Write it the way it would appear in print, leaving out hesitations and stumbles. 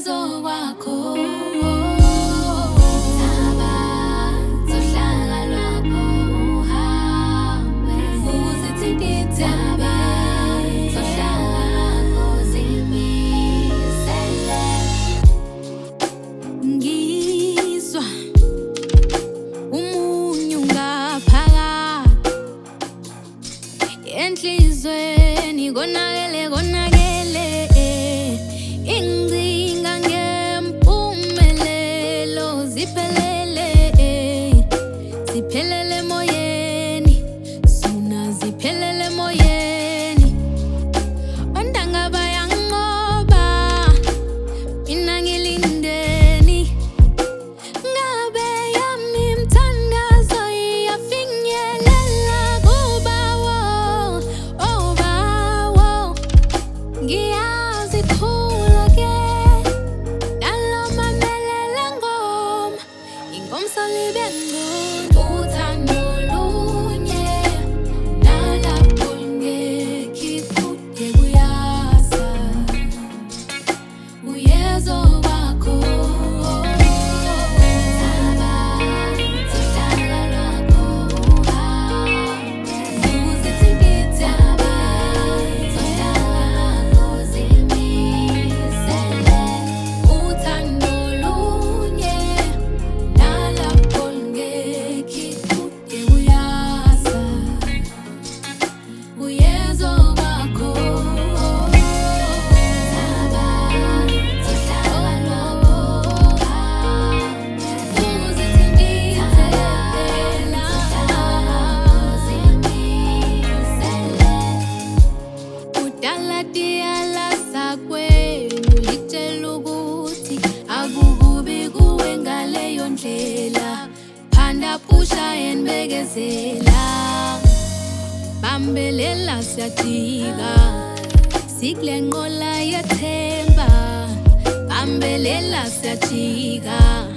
uyezo wakho enhlizweni konakele ingcinga ngempumelelo ziphelele moyeni sona ziphelele moyeni ondanga bayanqoba mina ngilindeni ngabe yami mthandazo iyafinyelela kubawo ngiyazithula ke nalomamelela ngoma ingomso libe ngcono uthando lunye nalapho lungekhi kude kuyasa uyezo wakho phanda pusha enbekezela bambelela siyajika sikule nqola yethemba bambelela siyajika